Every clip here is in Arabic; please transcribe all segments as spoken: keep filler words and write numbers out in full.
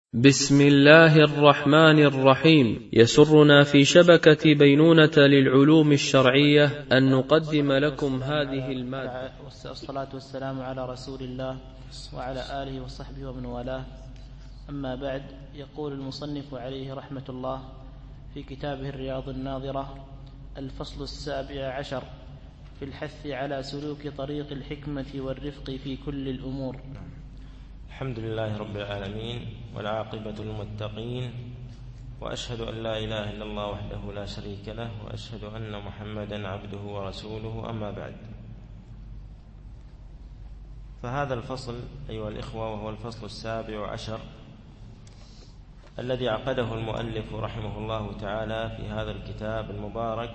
بسم الله الرحمن الرحيم. يسرنا في شبكة بينونة للعلوم الشرعية أن نقدم لكم هذه المادة. والصلاة والسلام على رسول الله وعلى آله وصحبه ومن والاه. أما بعد، يقول المصنف عليه رحمة الله في كتابه الرياض الناظرة: الفصل السابع عشر في الحث على سلوك طريق الحكمة والرفق في كل الأمور. الحمد لله رب العالمين، والعاقبة للمتقين، وأشهد أن لا إله إلا الله وحده لا شريك له، وأشهد أن محمدا عبده ورسوله. أما بعد، فهذا الفصل أيها الإخوة وهو الفصل السابع عشر الذي عقده المؤلف رحمه الله تعالى في هذا الكتاب المبارك،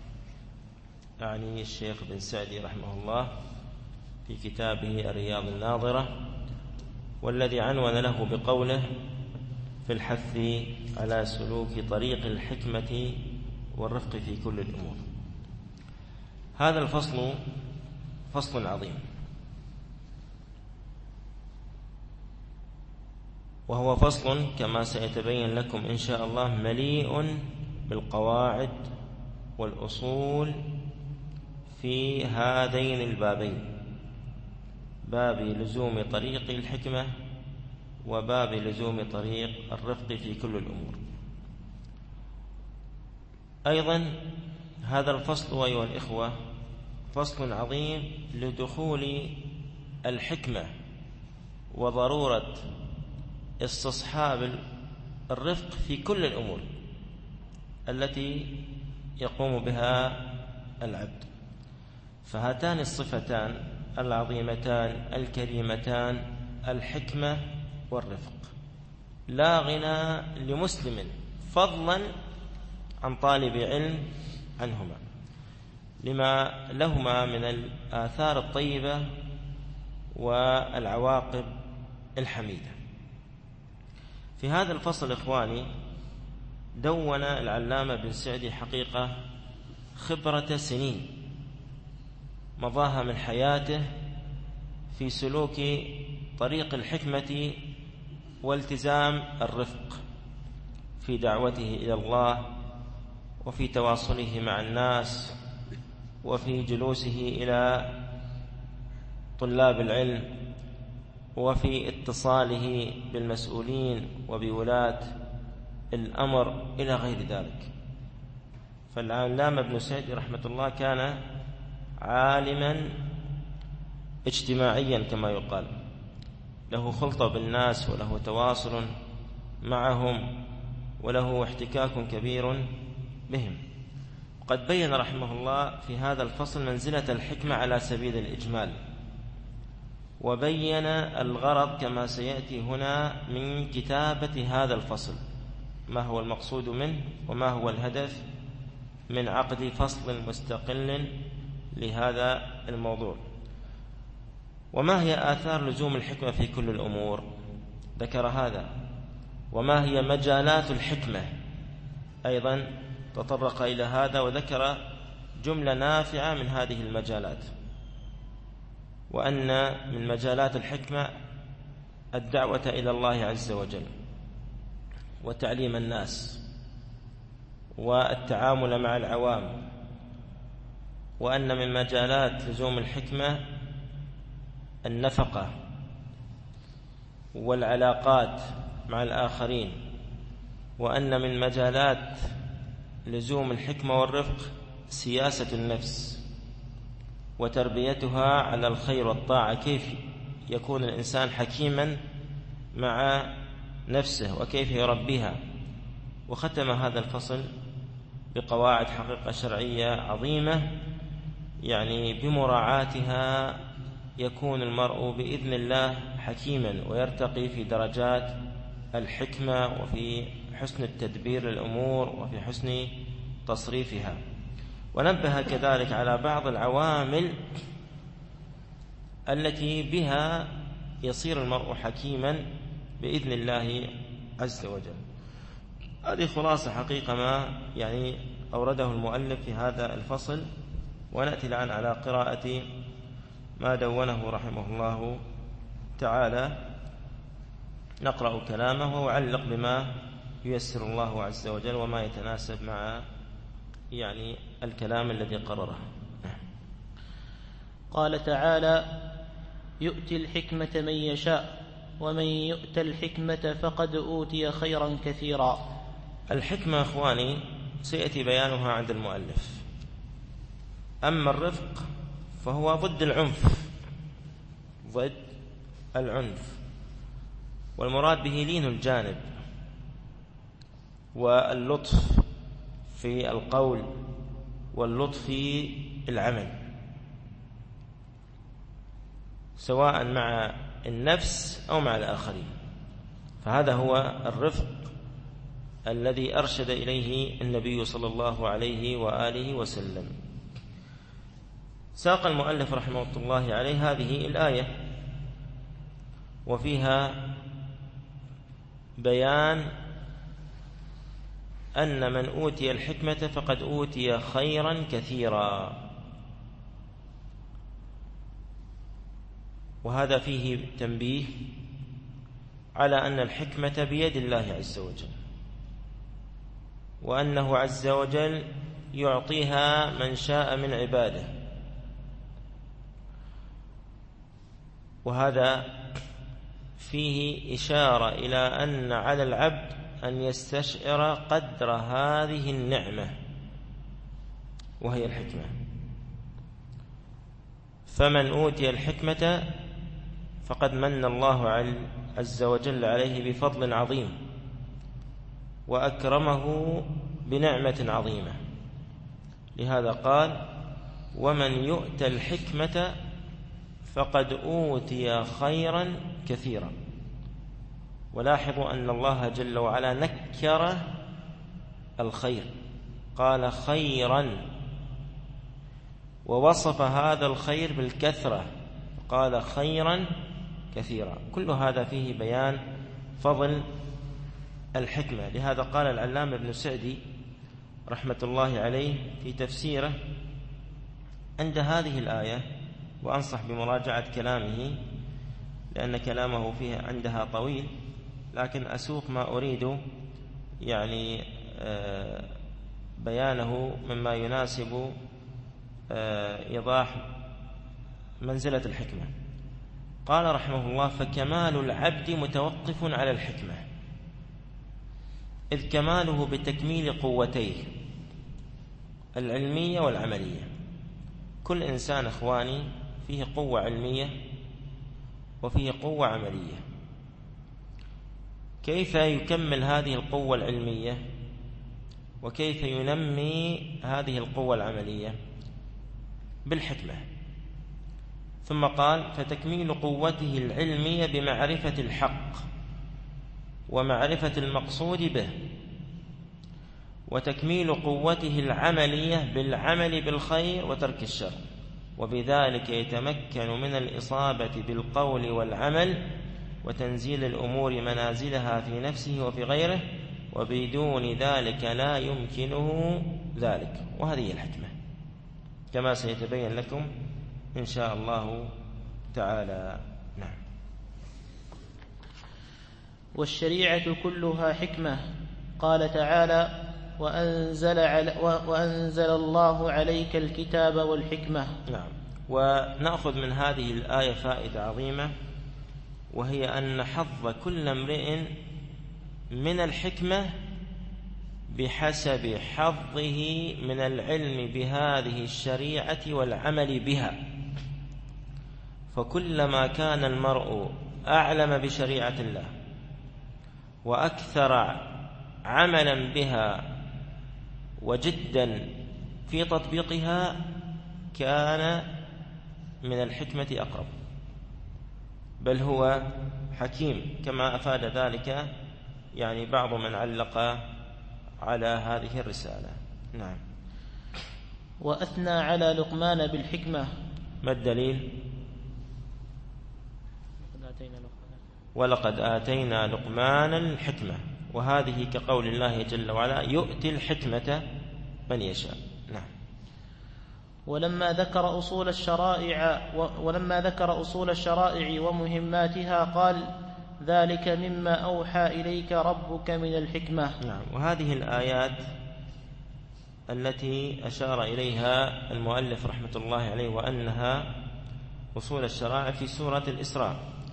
يعني الشيخ بن سعدي رحمه الله في كتابه الرياض الناظرة، والذي عنون له بقوله: في الحث على سلوك طريق الحكمة والرفق في كل الأمور. هذا الفصل فصل عظيم، وهو فصل كما سيتبين لكم إن شاء الله مليء بالقواعد والأصول في هذين البابين، باب لزوم طريق الحكمة وباب لزوم طريق الرفق في كل الأمور. أيضا هذا الفصل أيها الإخوة فصل عظيم لدخول الحكمة وضرورة استصحاب الرفق في كل الأمور التي يقوم بها العبد. فهاتان الصفتان العظيمتان الكريمتان، الحكمة والرفق، لا غنى لمسلم فضلا عن طالب علم عنهما، لما لهما من الآثار الطيبة والعواقب الحميدة. في هذا الفصل إخواني دون العلامة بن سعدي حقيقة خبرة سنين مضاها من حياته في سلوك طريق الحكمة والتزام الرفق في دعوته إلى الله، وفي تواصله مع الناس، وفي جلوسه إلى طلاب العلم، وفي اتصاله بالمسؤولين وبولاة الأمر إلى غير ذلك. فالعلامة ابن سعدي رحمة الله كان عالما اجتماعيا كما يقال، له خلطة بالناس وله تواصل معهم وله احتكاك كبير بهم. قد بين رحمه الله في هذا الفصل منزلة الحكمة على سبيل الإجمال، وبين الغرض كما سيأتي هنا من كتابة هذا الفصل، ما هو المقصود منه وما هو الهدف من عقد فصل مستقل لهذا الموضوع. وما هي آثار لزوم الحكمة في كل الأمور؟ ذكر هذا. وما هي مجالات الحكمة؟ أيضا تطرق إلى هذا وذكر جملة نافعة من هذه المجالات، وأن من مجالات الحكمة الدعوة إلى الله عز وجل وتعليم الناس والتعامل مع العوام، وأن من مجالات لزوم الحكمة النفقة والعلاقات مع الآخرين، وأن من مجالات لزوم الحكمة والرفق سياسة النفس وتربيتها على الخير والطاعة، كيف يكون الإنسان حكيما مع نفسه وكيف يربيها. وختم هذا الفصل بقواعد حقيقة شرعية عظيمة، يعني بمراعاتها يكون المرء بإذن الله حكيما ويرتقي في درجات الحكمة وفي حسن التدبير للأمور وفي حسن تصريفها. ونبه كذلك على بعض العوامل التي بها يصير المرء حكيما بإذن الله عز وجل. هذه خلاصة حقيقة ما يعني أورده المؤلف في هذا الفصل. ونأتي الآن على قراءة ما دونه رحمه الله تعالى نقرأ كلامه وعلق بما ييسر الله عز وجل وما يتناسب مع يعني الكلام الذي قرره. قال تعالى: يؤتي الحكمة من يشاء ومن يؤت الحكمة فقد أوتي خيرا كثيرا. الحكمة أخواني سيأتي بيانها عند المؤلف. أما الرفق فهو ضد العنف، ضد العنف، والمراد به لين الجانب واللطف في القول واللطف في العمل، سواء مع النفس أو مع الآخرين. فهذا هو الرفق الذي أرشد إليه النبي صلى الله عليه وآله وسلم. ساق المؤلف رحمه الله عليه هذه الآية وفيها بيان أن من أوتي الحكمة فقد أوتي خيرا كثيرا، وهذا فيه تنبيه على أن الحكمة بيد الله عز وجل، وأنه عز وجل يعطيها من شاء من عباده، وهذا فيه إشارة إلى أن على العبد أن يستشعر قدر هذه النعمة وهي الحكمة. فمن أوتي الحكمة فقد من الله عز وجل عليه بفضل عظيم وأكرمه بنعمة عظيمة. لهذا قال: ومن يؤت الحكمة فقد أوتي خيرا كثيرا. ولاحظوا أن الله جل وعلا نكر الخير، قال خيرا، ووصف هذا الخير بالكثرة، قال خيرا كثيرا. كل هذا فيه بيان فضل الحكمة. لهذا قال العلامة ابن سعدي رحمة الله عليه في تفسيره عند هذه الآية، وأنصح بمراجعة كلامه لأن كلامه فيها عندها طويل، لكن أسوق ما أريد يعني بيانه مما يناسب إيضاح منزلة الحكمة. قال رحمه الله: فكمال العبد متوقف على الحكمة، إذ كماله بتكميل قوتيه العلمية والعملية. كل إنسان إخواني فيه قوة علمية وفيه قوة عملية. كيف يكمل هذه القوة العلمية وكيف ينمي هذه القوة العملية؟ بالحكمة. ثم قال: فتكميل قوته العلمية بمعرفة الحق ومعرفة المقصود به، وتكميل قوته العملية بالعمل بالخير وترك الشر، وبذلك يتمكن من الإصابة بالقول والعمل وتنزيل الأمور منازلها في نفسه وفي غيره، وبدون ذلك لا يمكنه ذلك. وهذه الحكمة كما سيتبين لكم إن شاء الله تعالى. نعم. والشريعة كلها حكمة. قال تعالى: وأنزل, على وأنزل الله عليك الكتاب والحكمة. نعم. ونأخذ من هذه الآية فائدة عظيمة، وهي أن حظ كل امرئ من الحكمة بحسب حظه من العلم بهذه الشريعة والعمل بها. فكلما كان المرء أعلم بشريعة الله وأكثر عملا بها وجدا في تطبيقها كان من الحكمة أقرب، بل هو حكيم، كما أفاد ذلك يعني بعض من علق على هذه الرسالة. نعم. وأثنى على لقمان بالحكمة. ما الدليل؟ ولقد آتينا لقمان الحكمة، وهذه كقول الله جل وعلا: يؤتي الحكمة من يشاء. نعم. ولما ذكر أصول الشرائع ولما ذكر أصول الشرائع ومهماتها قال: ذلك مما أوحى إليك ربك من الحكمة. نعم. وهذه الآيات التي أشار إليها المؤلف رحمة الله عليه وأنها أصول الشرائع في سورة الإسراء،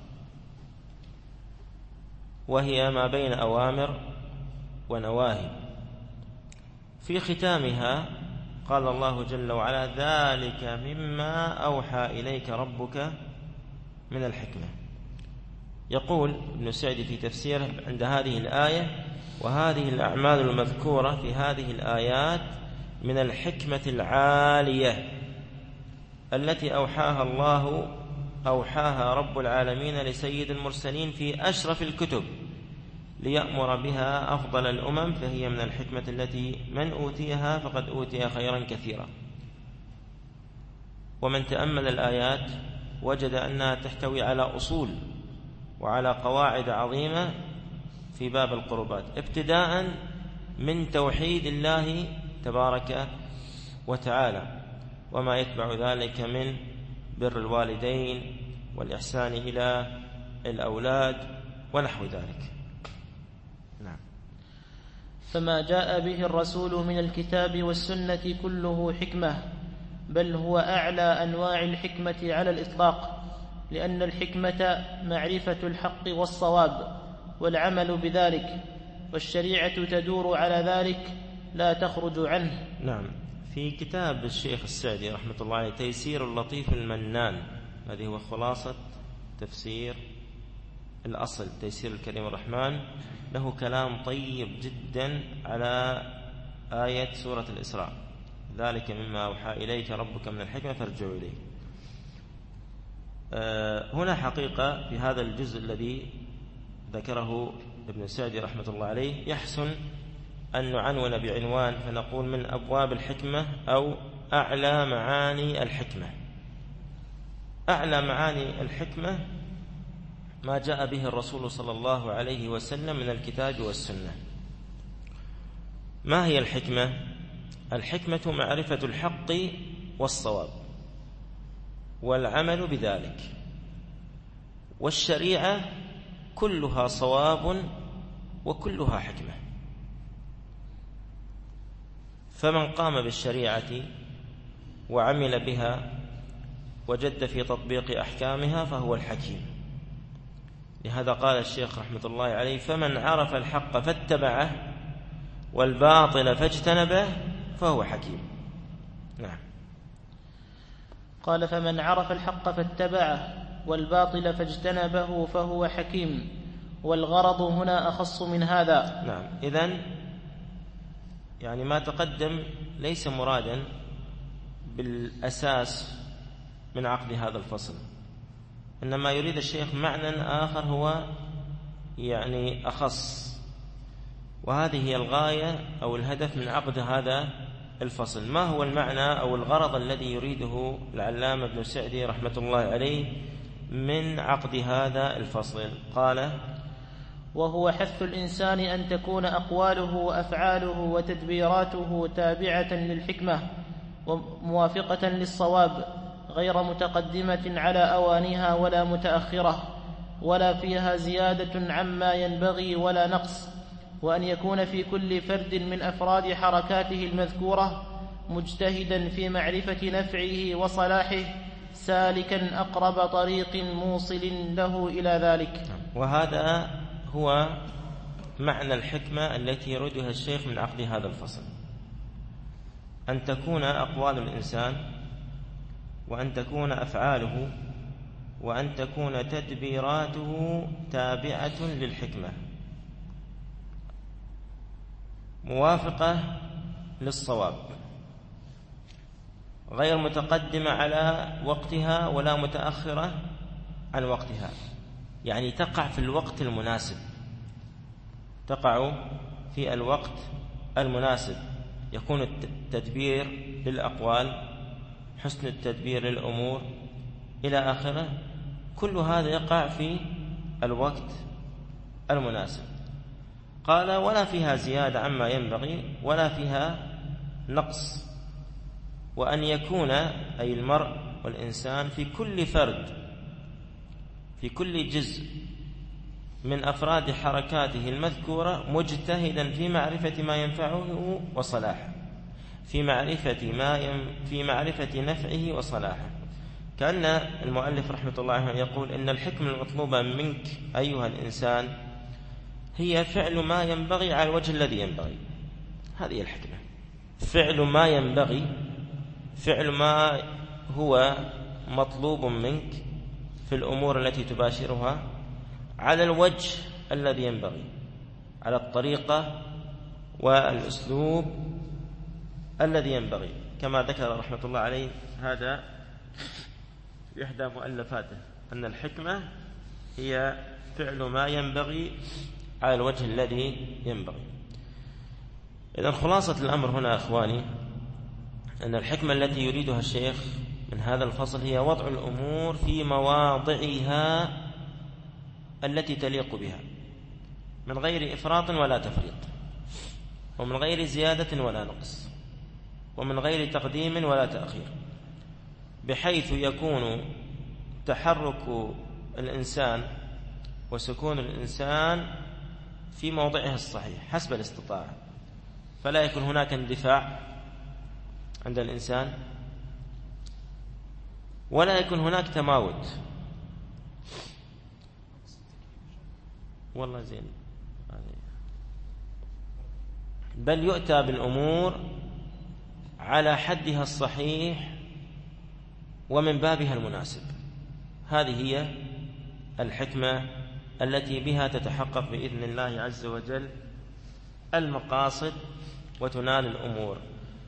وهي ما بين أوامر ونواهي. في ختامها قال الله جل وعلا: ذلك مما أوحى إليك ربك من الحكمة. يقول ابن سعدي في تفسيره عند هذه الآية: وهذه الأعمال المذكورة في هذه الآيات من الحكمة العالية التي أوحاها الله أوحاها رب العالمين لسيد المرسلين في أشرف الكتب ليأمر بها أفضل الأمم، فهي من الحكمة التي من أوتيها فقد أوتي خيرا كثيرا. ومن تأمل الآيات وجد أنها تحتوي على أصول وعلى قواعد عظيمة في باب القربات، ابتداء من توحيد الله تبارك وتعالى وما يتبع ذلك من بر الوالدين والإحسان إلى الأولاد ونحو ذلك. نعم. فما جاء به الرسول من الكتاب والسنة كله حكمة، بل هو أعلى أنواع الحكمة على الإطلاق، لأن الحكمة معرفة الحق والصواب والعمل بذلك، والشريعة تدور على ذلك لا تخرج عنه. نعم. في كتاب الشيخ السعدي رحمة الله عليه تيسير اللطيف المنان، هذه هو خلاصة تفسير الأصل تيسير الكريم الرحمن، له كلام طيب جدا على آية سورة الإسراء: ذلك مما أوحى إليك ربك من الحكمة فارجعوا إليه. أه هنا حقيقة في هذا الجزء الذي ذكره ابن سعدي رحمة الله عليه يحسن أن نعنون بعنوان فنقول من أبواب الحكمة أو أعلى معاني الحكمة. أعلى معاني الحكمة ما جاء به الرسول صلى الله عليه وسلم من الكتاب والسنة. ما هي الحكمة؟ الحكمة معرفة الحق والصواب والعمل بذلك، والشريعة كلها صواب وكلها حكمة. فمن قام بالشريعة وعمل بها وجد في تطبيق أحكامها فهو الحكيم. لهذا قال الشيخ رحمة الله عليه: فمن عرف الحق فاتبعه والباطل فاجتنبه فهو حكيم. نعم. قال: فمن عرف الحق فاتبعه والباطل فاجتنبه فهو حكيم. والغرض هنا أخص من هذا. نعم. إذن يعني ما تقدم ليس مرادا بالأساس من عقد هذا الفصل، إنما يريد الشيخ معنى آخر هو يعني أخص، وهذه هي الغاية أو الهدف من عقد هذا الفصل. ما هو المعنى أو الغرض الذي يريده العلامة ابن سعدي رحمة الله عليه من عقد هذا الفصل؟ قال: وهو حث الإنسان أن تكون أقواله وأفعاله وتدبيراته تابعة للحكمة وموافقة للصواب، غير متقدمة على أوانها ولا متأخرة، ولا فيها زيادة عما ينبغي ولا نقص، وأن يكون في كل فرد من أفراد حركاته المذكورة مجتهدا في معرفة نفعه وصلاحه، سالكا أقرب طريق موصل له إلى ذلك. وهذا هو معنى الحكمة التي يريدها الشيخ من عقد هذا الفصل: أن تكون أقوال الإنسان، وأن تكون أفعاله، وأن تكون تدبيراته تابعة للحكمة موافقة للصواب، غير متقدمة على وقتها ولا متأخرة عن وقتها، يعني تقع في الوقت المناسب، تقع في الوقت المناسب. يكون التدبير للأقوال، حسن التدبير للأمور إلى آخره، كل هذا يقع في الوقت المناسب. قال: ولا فيها زيادة عما ينبغي ولا فيها نقص، وأن يكون أي المرء والإنسان في كل فرد، في كل جزء من أفراد حركاته المذكورة مجتهدا في معرفة ما ينفعه وصلاحه في معرفة ما ين... في معرفة نفعه وصلاحه. كأن المؤلف رحمة الله عليه يقول إن الحكمة المطلوبة منك أيها الإنسان هي فعل ما ينبغي على الوجه الذي ينبغي. هذه الحكمة، فعل ما ينبغي، فعل ما هو مطلوب منك في الأمور التي تباشرها على الوجه الذي ينبغي، على الطريقة والأسلوب الذي ينبغي، كما ذكر رحمة الله عليه هذا في إحدى مؤلفاته أن الحكمة هي فعل ما ينبغي على الوجه الذي ينبغي. إذن خلاصة الأمر هنا أخواني أن الحكمة التي يريدها الشيخ من هذا الفصل هي وضع الأمور في مواضعها التي تليق بها من غير إفراط ولا تفريط، ومن غير زيادة ولا نقص، ومن غير تقديم ولا تأخير، بحيث يكون تحرك الإنسان وسكون الإنسان في موضعه الصحيح حسب الاستطاعة، فلا يكون هناك اندفاع عند الإنسان ولا يكون هناك تماوت. والله زين. بل يؤتى بالأمور على حدها الصحيح ومن بابها المناسب. هذه هي الحكمة التي بها تتحقق بإذن الله عز وجل المقاصد وتنال الأمور.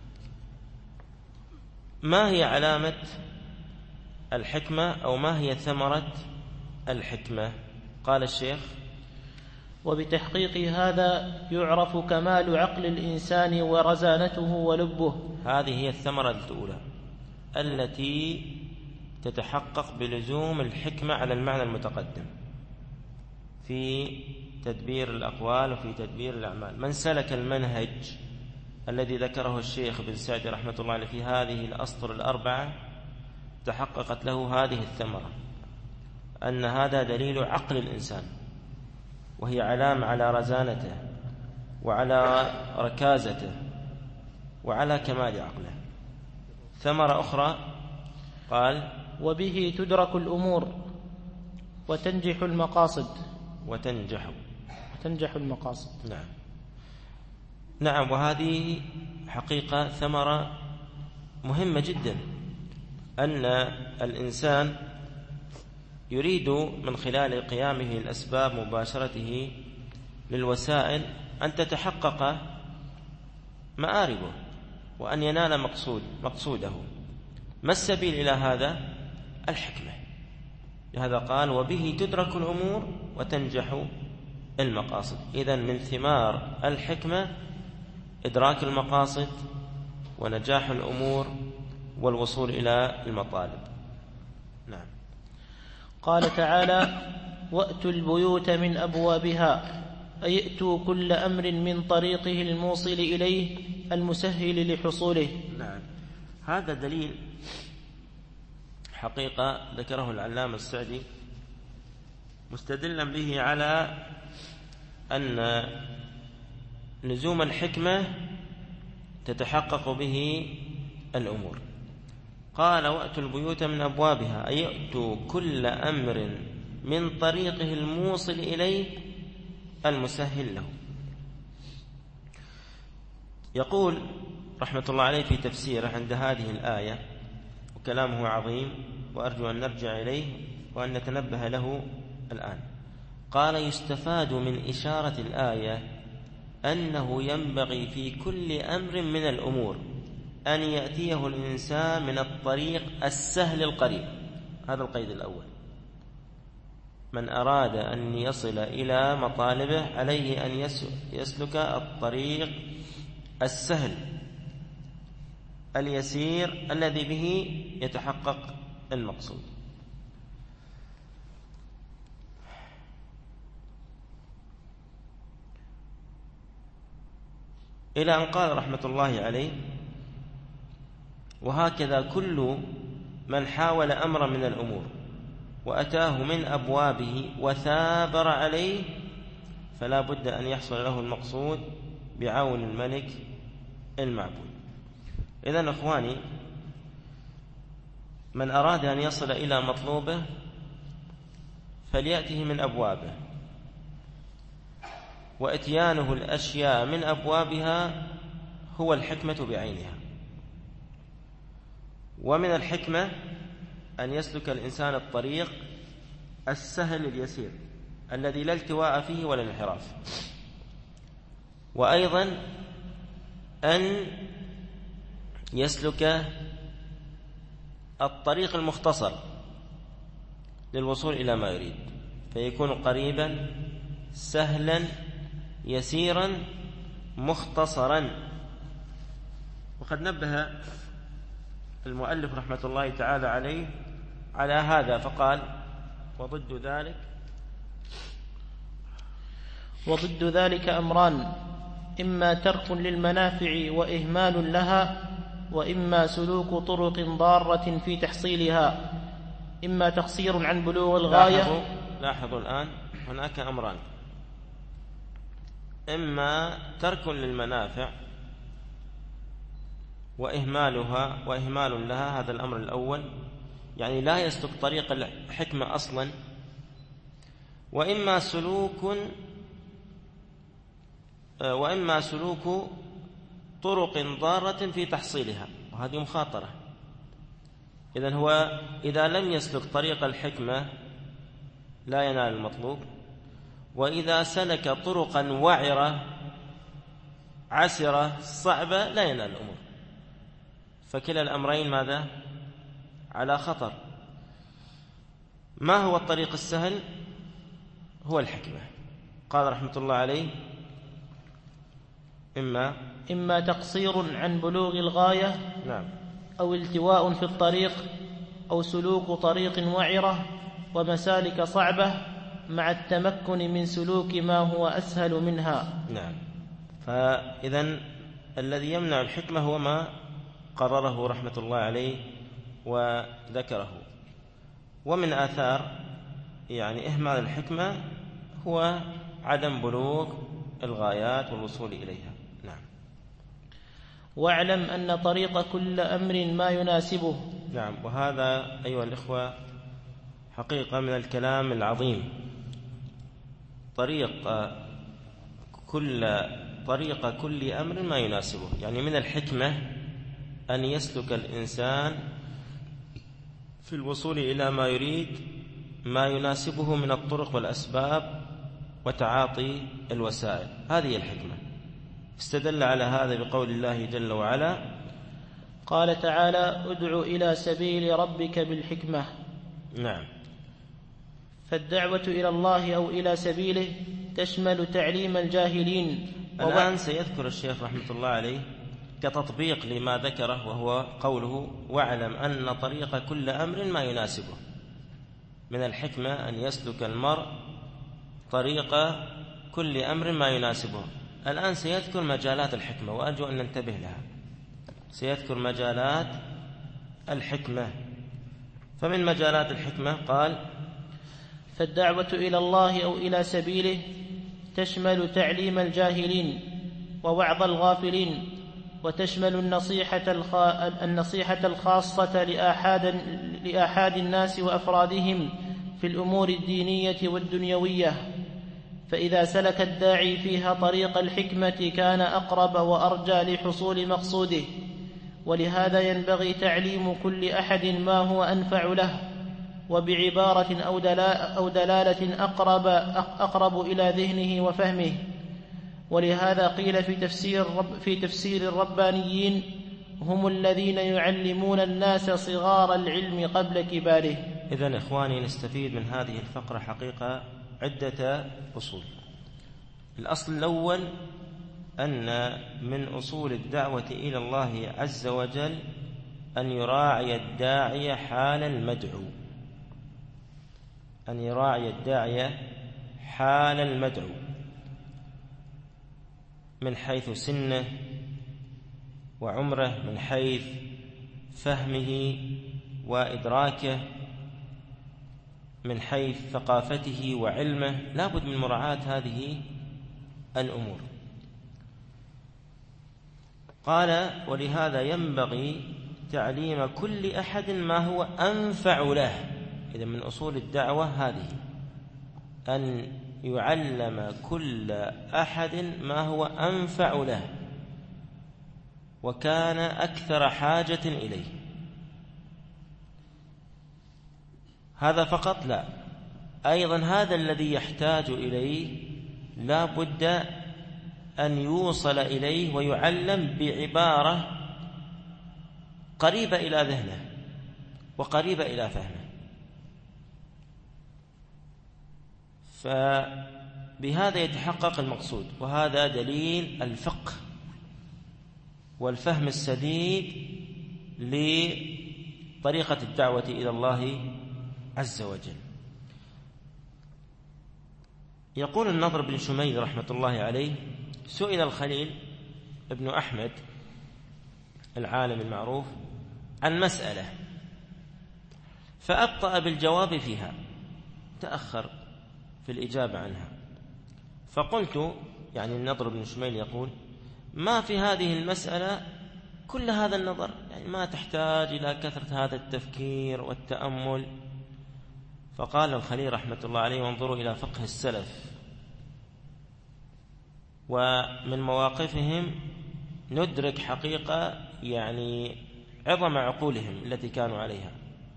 ما هي علامة الحكمة أو ما هي ثمرة الحكمة؟ قال الشيخ: وبتحقيق هذا يعرف كمال عقل الإنسان ورزانته ولبه. هذه هي الثمرة الأولى التي تتحقق بلزوم الحكمة على المعنى المتقدم في تدبير الأقوال وفي تدبير الأعمال. من سلك المنهج الذي ذكره الشيخ بن سعد رحمة الله عليه في هذه الأسطر الأربعة تحققت له هذه الثمرة، أن هذا دليل عقل الإنسان، وهي علامة على رزانته وعلى ركازته وعلى كمال عقله. ثمرة أخرى قال: وبه تدرك الأمور وتنجح المقاصد. وتنجح وتنجح المقاصد. نعم نعم وهذه حقيقة ثمرة مهمة جدا، أن الإنسان يريد من خلال قيامه الأسباب مباشرته للوسائل أن تتحقق مآربه وأن ينال مقصود مقصوده. ما السبيل إلى هذا؟ الحكمة. لهذا قال: وبه تدرك الأمور وتنجح المقاصد. إذن من ثمار الحكمة إدراك المقاصد ونجاح الأمور والوصول إلى المطالب. نعم. قال تعالى: وأتوا البيوت من أبوابها، أي ائتوا كل أمر من طريقه الموصل إليه المسهل لحصوله. نعم. هذا دليل حقيقة ذكره العلامة السعدي مستدلا به على أن لزوم الحكمة تتحقق به الأمور. قال: وأتوا البيوت من أبوابها، أي ائتوا كل أمر من طريقه الموصل إليه المسهل له. يقول رحمة الله عليه في تفسيره عند هذه الآية، وكلامه عظيم وأرجو أن نرجع إليه وأن نتنبه له الآن. قال: يستفاد من إشارة الآية أنه ينبغي في كل أمر من الأمور أن يأتيه الإنسان من الطريق السهل القريب. هذا القيد الأول. من أراد أن يصل إلى مطالبه عليه أن يسلك الطريق السهل اليسير الذي به يتحقق المقصود. إلى أن قال رحمة الله عليه: وهكذا كل من حاول أمرا من الأمور وأتاه من أبوابه وثابر عليه فلا بد أن يحصل له المقصود بعون الملك المعبود. إذن أخواني، من أراد أن يصل إلى مطلوبه فليأته من أبوابه، وإتيانه الأشياء من أبوابها هو الحكمة بعينها. ومن الحكمة أن يسلك الإنسان الطريق السهل اليسير الذي لا التواء فيه ولا انحراف، وأيضا أن يسلك الطريق المختصر للوصول إلى ما يريد، فيكون قريبا سهلا يسيرا مختصرا. وقد نبه المؤلف رحمة الله تعالى عليه على هذا فقال: وضد ذلك وضد ذلك أمران: إما ترك للمنافع وإهمال لها، وإما سلوك طرق ضارة في تحصيلها، إما تقصير عن بلوغ الغاية. لاحظوا, لاحظوا الآن هناك أمران: إما ترك للمنافع وإهمالها وإهمال لها، هذا الأمر الأول، يعني لا يسلك طريق الحكمة أصلا، وإما سلوك وإما سلوك طرق ضارة في تحصيلها، وهذه مخاطرة. إذن هو إذا لم يسلك طريق الحكمة لا ينال المطلوب، وإذا سلك طرقا وعرة عسرة صعبة لا ينال الأمور. فكلا الأمرين ماذا؟ على خطر. ما هو الطريق السهل؟ هو الحكمة. قال رحمة الله عليه: إما إما تقصير عن بلوغ الغاية، نعم، أو التواء في الطريق، أو سلوك طريق وعرة ومسالك صعبة مع التمكن من سلوك ما هو أسهل منها. نعم. فإذن الذي يمنع الحكمة هو ما قرره رحمة الله عليه وذكره. ومن آثار يعني إهمال الحكمة هو عدم بلوغ الغايات والوصول إليها. نعم. واعلم أن طريق كل أمر ما يناسبه. نعم. وهذا أيها الإخوة حقيقة من الكلام العظيم. طريق كل طريق كل أمر ما يناسبه، يعني من الحكمة أن يسلك الإنسان في الوصول إلى ما يريد ما يناسبه من الطرق والأسباب وتعاطي الوسائل، هذه الحكمة. استدل على هذا بقول الله جل وعلا: قال تعالى: ادع إلى سبيل ربك بالحكمة. نعم. فالدعوة إلى الله أو إلى سبيله تشمل تعليم الجاهلين. الآن سيذكر الشيخ رحمة الله عليه كتطبيق لما ذكره، وهو قوله: واعلم أن طريق كل أمر ما يناسبه. من الحكمة أن يسلك المرء طريق كل أمر ما يناسبه. الآن سيذكر مجالات الحكمة، وأرجو أن ننتبه لها. سيذكر مجالات الحكمة. فمن مجالات الحكمة قال: فالدعوة إلى الله أو إلى سبيله تشمل تعليم الجاهلين ووعظ الغافلين، وتشمل النصيحة, النصيحة الخاصة لآحاد, لآحاد الناس وأفرادهم في الأمور الدينية والدنيوية. فإذا سلك الداعي فيها طريق الحكمة كان أقرب وأرجى لحصول مقصوده. ولهذا ينبغي تعليم كل أحد ما هو أنفع له، وبعبارة أو دلالة أقرب, أقرب إلى ذهنه وفهمه. ولهذا قيل في تفسير, الرب في تفسير الربانيين: هم الذين يعلمون الناس صغار العلم قبل كباره. إذن إخواني، نستفيد من هذه الفقرة حقيقة عدة أصول. الأصل الأول أن من أصول الدعوة إلى الله عز وجل أن يراعي الداعية حال المدعو، أن يراعي الداعية حال المدعو من حيث سنه وعمره، من حيث فهمه وإدراكه، من حيث ثقافته وعلمه، لا بد من مراعاة هذه الأمور. قال: ولهذا ينبغي تعليم كل أحد ما هو أنفع له. إذا من أصول الدعوة هذه، أن يعلم كل أحد ما هو أنفع له وكان أكثر حاجة إليه. هذا فقط لا، أيضا هذا الذي يحتاج إليه لا بد أن يوصل إليه ويعلم بعبارة قريبة إلى ذهنه وقريبة إلى فهمه. فبهذا يتحقق المقصود، وهذا دليل الفقه والفهم السديد لطريقة الدعوة إلى الله عز وجل. يقول النضر بن شميل رحمة الله عليه: سئل الخليل ابن أحمد العالم المعروف عن مسألة فأبطأ بالجواب فيها، تأخر في الإجابة عنها. فقلت، يعني النضر بن شميل يقول: ما في هذه المسألة كل هذا النظر، يعني ما تحتاج إلى كثرة هذا التفكير والتأمل. فقال الخليل رحمة الله عليه: وانظروا إلى فقه السلف ومن مواقفهم ندرك حقيقة يعني عظم عقولهم التي كانوا عليها.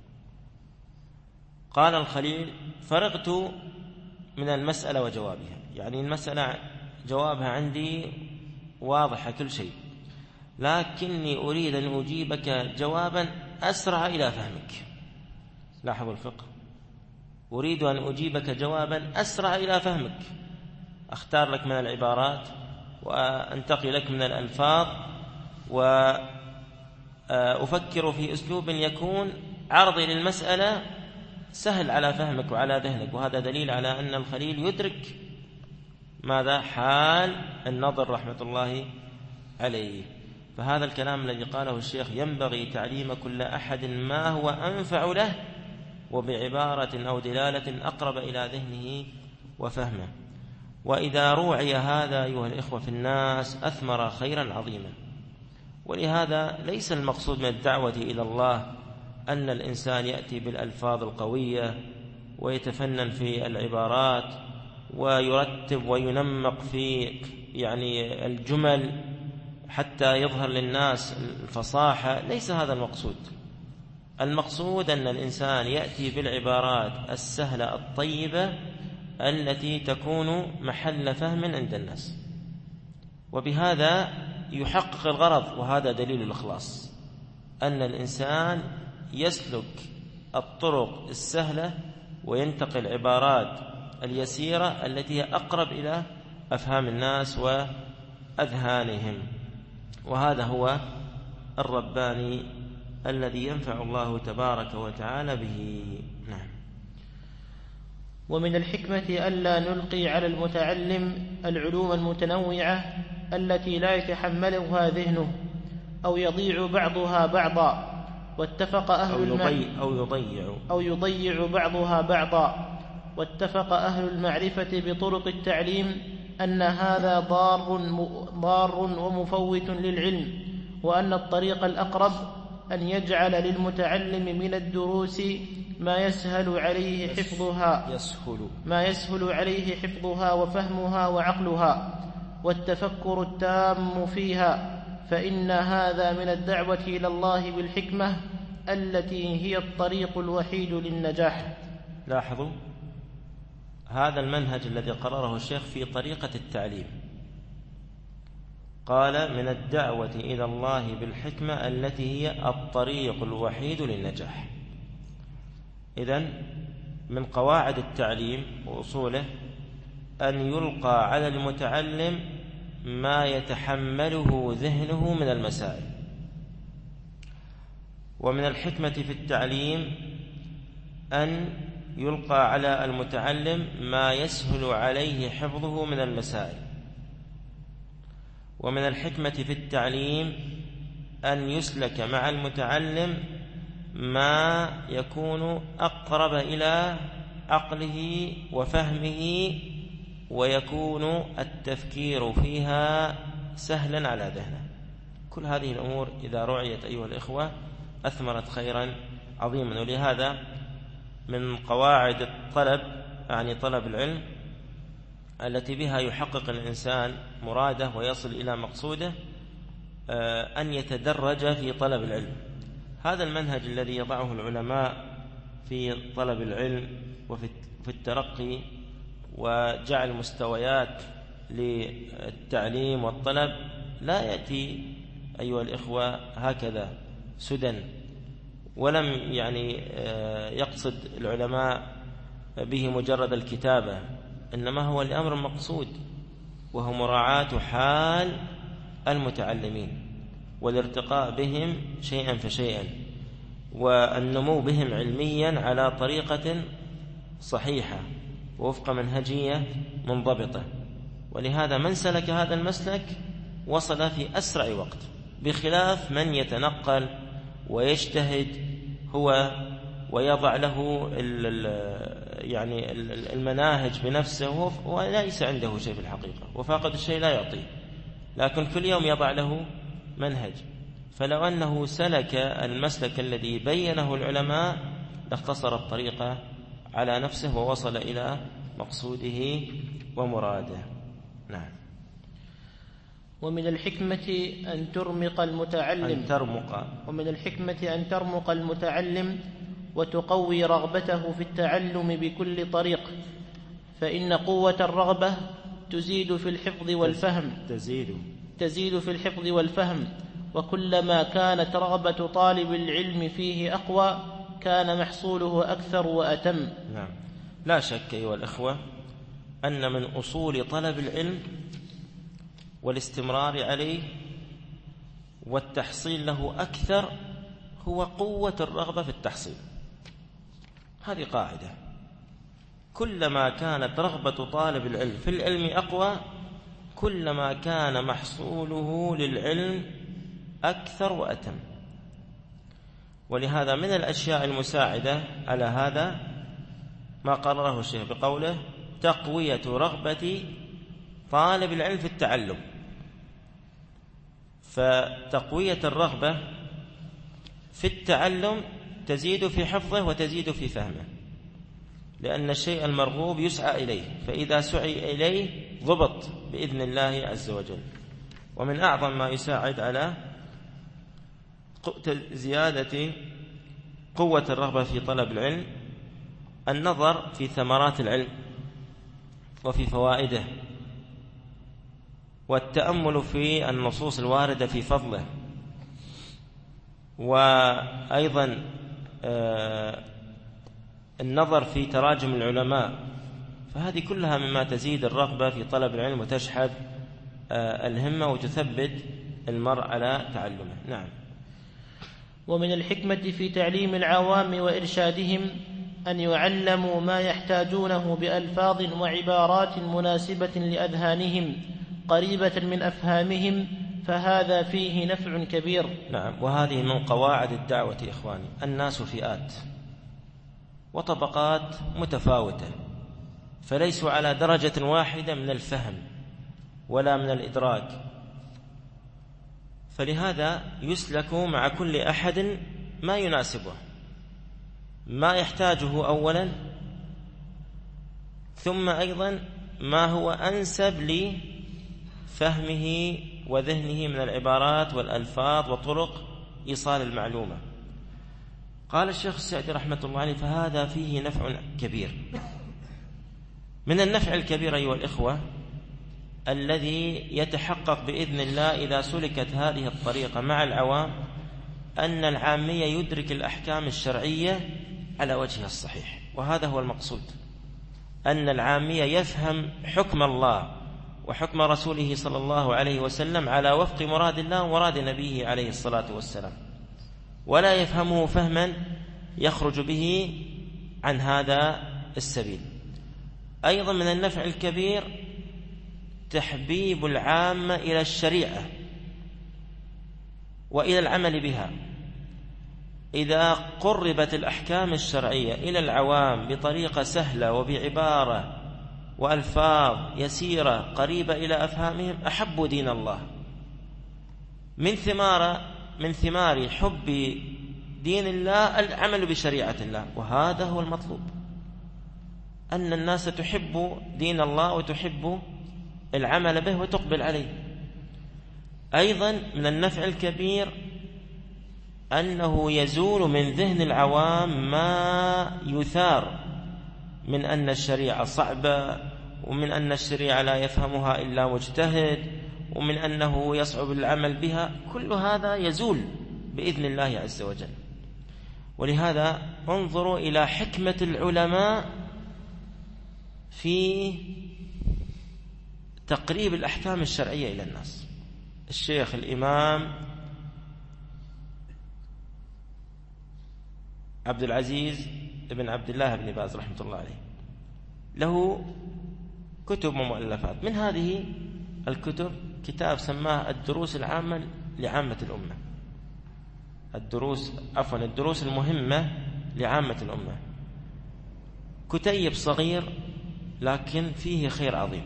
قال الخليل: فرغت من المسألة وجوابها، يعني المسألة جوابها عندي واضحة كل شيء، لكني أريد أن أجيبك جوابا أسرع إلى فهمك. لاحظوا الفقه، أريد أن أجيبك جوابا أسرع إلى فهمك، أختار لك من العبارات وأنتقي لك من الألفاظ وأفكر في أسلوب يكون عرضي للمسألة سهل على فهمك وعلى ذهنك. وهذا دليل على أن الخليل يدرك ماذا حال النضر رحمة الله عليه. فهذا الكلام الذي قاله الشيخ: ينبغي تعليم كل أحد ما هو أنفع له وبعبارة أو دلالة أقرب إلى ذهنه وفهمه. وإذا روعي هذا أيها الإخوة في الناس أثمر خيرا عظيما. ولهذا ليس المقصود من الدعوة إلى الله أن الإنسان يأتي بالألفاظ القوية ويتفنن في العبارات ويرتب وينمق في يعني الجمل حتى يظهر للناس الفصاحة. ليس هذا المقصود. المقصود أن الإنسان يأتي بالعبارات السهلة الطيبة التي تكون محل فهم عند الناس، وبهذا يحقق الغرض. وهذا دليل الإخلاص، أن الإنسان يسلك الطرق السهلة وينتقي العبارات اليسيرة التي هي أقرب إلى أفهام الناس وأذهانهم. وهذا هو الرباني الذي ينفع الله تبارك وتعالى به. نعم. ومن الحكمة ألا نلقي على المتعلم العلوم المتنوعة التي لا يتحملها ذهنه أو يضيع بعضها بعضا. واتفق أهل أو يضيع, الم... أو يضيع أو يضيع بعضها بعضا. واتفق أهل المعرفة بطرق التعليم أن هذا ضار, ضار ومفوت للعلم، وأن الطريق الأقرب أن يجعل للمتعلم من الدروس ما يسهل عليه حفظها يسهل ما يسهل عليه حفظها وفهمها وعقلها والتفكر التام فيها، فإن هذا من الدعوة إلى الله بالحكمة التي هي الطريق الوحيد للنجاح. لاحظوا هذا المنهج الذي قرره الشيخ في طريقة التعليم. قال: من الدعوة إلى الله بالحكمة التي هي الطريق الوحيد للنجاح. إذن من قواعد التعليم وأصوله أن يلقى على المتعلم ما يتحمله ذهنه من المسائل. ومن الحكمة في التعليم أن يلقى على المتعلم ما يسهل عليه حفظه من المسائل. ومن الحكمة في التعليم أن يسلك مع المتعلم ما يكون أقرب إلى عقله وفهمه، ويكون التفكير فيها سهلا على ذهنه. كل هذه الأمور إذا رعيت أيها الإخوة أثمرت خيرا عظيما. ولهذا من قواعد الطلب، يعني طلب العلم، التي بها يحقق الإنسان مراده ويصل إلى مقصوده، أن يتدرج في طلب العلم. هذا المنهج الذي يضعه العلماء في طلب العلم وفي الترقي وجعل مستويات للتعليم والطلب لا يأتي أيها الإخوة هكذا سدى، ولم يعني يقصد العلماء به مجرد الكتابة، إنما هو لأمر مقصود، وهو مراعاة حال المتعلمين والارتقاء بهم شيئا فشيئا، والنمو بهم علميا على طريقة صحيحة ووفق منهجية منضبطة. ولهذا من سلك هذا المسلك وصل في أسرع وقت، بخلاف من يتنقل ويجتهد هو ويضع له يعني المناهج بنفسه وليس عنده شيء في الحقيقة، وفاقد الشيء لا يعطيه، لكن كل يوم يضع له منهج. فلو أنه سلك المسلك الذي بينه العلماء لاختصر الطريقة على نفسه ووصل إلى مقصوده ومراده. نعم. ومن الحكمة أن ترمق المتعلم أن ترمق ومن الحكمة أن ترمق المتعلم وتقوي رغبته في التعلم بكل طريق، فإن قوة الرغبة تزيد في الحفظ والفهم تزيد تزيد في الحفظ والفهم وكلما كانت رغبة طالب العلم فيه أقوى كان محصوله أكثر وأتم. نعم. لا شك أيها الأخوة أن من أصول طلب العلم والاستمرار عليه والتحصيل له أكثر هو قوة الرغبة في التحصيل. هذه قاعدة، كلما كانت رغبة طالب العلم في العلم أقوى كلما كان محصوله للعلم أكثر وأتم. ولهذا من الأشياء المساعدة على هذا ما قرره الشيخ بقوله تقوية رغبة طالب العلم في التعلم. فتقوية الرغبة في التعلم تزيد في حفظه وتزيد في فهمه، لأن الشيء المرغوب يسعى إليه، فإذا سعي إليه ضبط بإذن الله عز وجل. ومن أعظم ما يساعد على زيادة قوة الرغبة في طلب العلم النظر في ثمرات العلم وفي فوائده، والتأمل في النصوص الواردة في فضله، وأيضا النظر في تراجم العلماء. فهذه كلها مما تزيد الرغبة في طلب العلم وتشحذ الهمة وتثبت المرء على تعلمه. نعم. ومن الحكمة في تعليم العوام وإرشادهم أن يعلموا ما يحتاجونه بألفاظ وعبارات مناسبة لأذهانهم قريبة من أفهامهم، فهذا فيه نفع كبير. نعم. وهذه من قواعد الدعوة إخواني. الناس فئات وطبقات متفاوتة، فليسوا على درجة واحدة من الفهم ولا من الإدراك، فلهذا يسلك مع كل أحد ما يناسبه، ما يحتاجه أولا، ثم أيضا ما هو أنسب لفهمه وذهنه من العبارات والألفاظ وطرق إيصال المعلومة. قال الشيخ السعدي رحمة الله عليه فهذا فيه نفع كبير. من النفع الكبير أيها الإخوة الذي يتحقق بإذن الله إذا سلكت هذه الطريقة مع العوام أن العامية يدرك الأحكام الشرعية على وجهها الصحيح. وهذا هو المقصود، أن العامية يفهم حكم الله وحكم رسوله صلى الله عليه وسلم على وفق مراد الله ومراد نبيه عليه الصلاة والسلام، ولا يفهمه فهما يخرج به عن هذا السبيل. أيضا من النفع الكبير تحبيب العامة إلى الشريعة وإلى العمل بها، إذا قربت الأحكام الشرعية إلى العوام بطريقة سهلة وبعبارة وألفاظ يسيرة قريبة إلى أفهامهم أحبوا دين الله. من ثمار من ثمار حب دين الله العمل بشريعة الله، وهذا هو المطلوب، أن الناس تحب دين الله وتحب العمل به وتقبل عليه. أيضا من النفع الكبير أنه يزول من ذهن العوام ما يثار من أن الشريعة صعبة، ومن أن الشريعة لا يفهمها إلا مجتهد، ومن أنه يصعب العمل بها. كل هذا يزول بإذن الله عز وجل. ولهذا انظروا إلى حكمة العلماء في تقريب الأحكام الشرعية إلى الناس. الشيخ الإمام عبد العزيز بن عبد الله بن باز رحمة الله عليه له كتب ومؤلفات. من هذه الكتب كتاب سماه الدروس العامة لعامة الأمة، الدروس عفوا الدروس المهمة لعامة الأمة. كتيب صغير لكن فيه خير عظيم،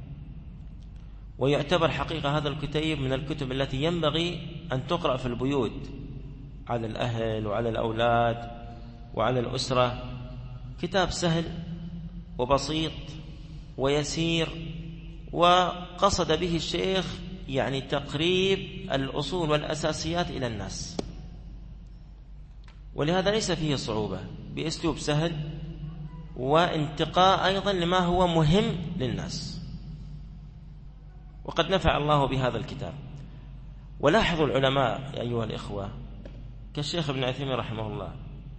ويعتبر حقيقة هذا الكتيب من الكتب التي ينبغي أن تقرأ في البيوت على الأهل وعلى الأولاد وعلى الأسرة. كتاب سهل وبسيط ويسير، وقصد به الشيخ يعني تقريب الأصول والأساسيات إلى الناس، ولهذا ليس فيه صعوبة، بأسلوب سهل وانتقاء أيضا لما هو مهم للناس. وقد نفع الله بهذا الكتاب. ولاحظوا العلماء يا أيها الإخوة كالشيخ ابن عثيمين رحمه الله،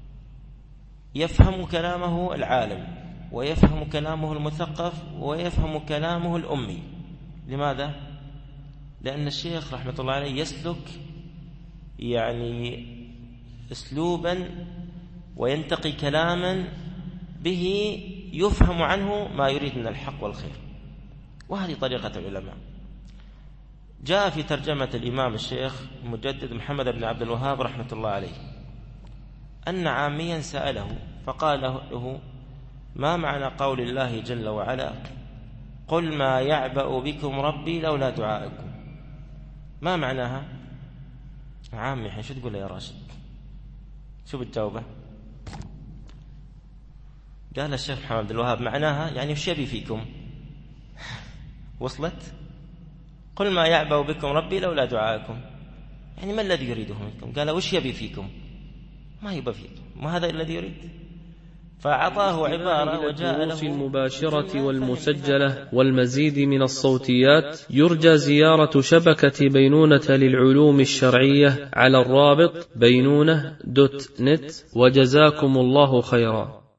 يفهم كلامه العالم، ويفهم كلامه المثقف، ويفهم كلامه الأمي. لماذا؟ لأن الشيخ رحمة الله عليه يسلك يعني أسلوبا وينتقي كلاما به يفهم عنه ما يريد من الحق والخير، وهذه طريقة العلماء. جاء في ترجمة الإمام الشيخ المجدد محمد بن عبد الوهاب رحمة الله عليه أن عاميا سأله فقال له: ما معنى قول الله جل وعلا قل ما يعبأ بكم ربي لولا دعائكم؟ ما معناها؟ عامي الحين شو تقول يا راشد؟ شو بتجاوبه؟ قال الشيخ محمد عبد الوهاب معناها يعني وش يبي فيكم؟ وصلت؟ قل ما يعبأ بكم ربي لولا دعائكم، يعني ما الذي يريده منكم؟ قال وش يبي فيكم؟ ما يبى فيكم، ما هذا الذي يريد. فأعطاه عبارة وجاء له المباشرة والمسجلة والمزيد من الصوتيات. يرجى زيارة شبكة بينونة للعلوم الشرعية على الرابط بينونة دوت نت، وجزاكم الله خيرا.